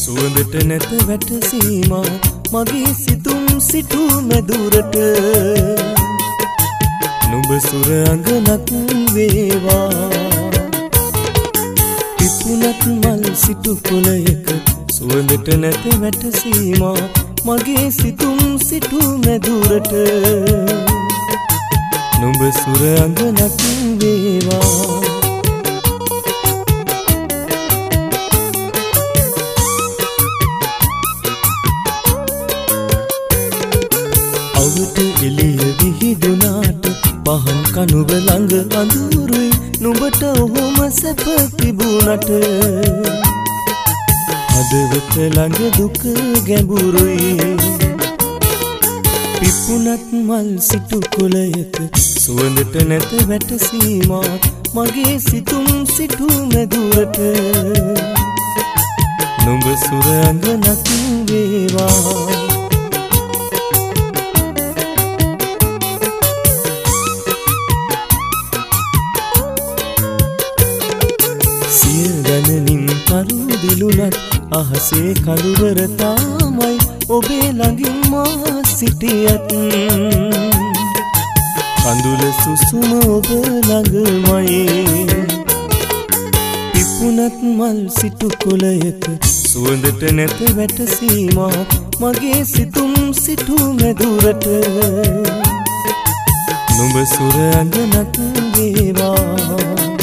සුවඳට නැත වැට සීමා මගේ සිතුම් සිටු මැදුරට නුඹ සුර අඟනක් වේවා පිපුණත් මල් සිටු කොළයක සුවඳට නැත වැට සීමා මගේ සිතුම් සිටු මැදුරට නුඹ සුර අඟනක් වේවා අවට එළිය විහිදුනාට පහන් කනුව ළඟ අඳුරුයි නුඹට ඔහොම සැප තිබුණට හදවත ළඟ දුක ගැඹුරුයි පිපුණත් මල් සිටු කොළයක සුවඳට නැත වැට සීමා මගේ සිතුම් සිටු මැදුරට නුඹ සුර අඟනක් වේවා ගණනින් පරුදිලුනත් අහසේ කළුවර තාමයි ඔබේ ළඟින් මා සිටියත් කඳුල සුසුම ඔබ ළඟමයි පිපුණත් මල් සිටු කොළයක සුවඳට නැත වැට සීමා මගේ සිතුම් සිටු මැදුරට නුඹ සුර අඟනක් වේවා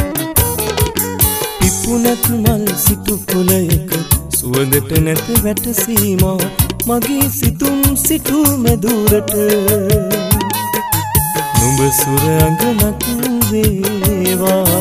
පිපුණත් මල් සිටු කොළයක සුවඳට නැත වැට සීමා මගේ සිතුම් සිටු මැදුරට නුඹ සුර අඟනක් වේවා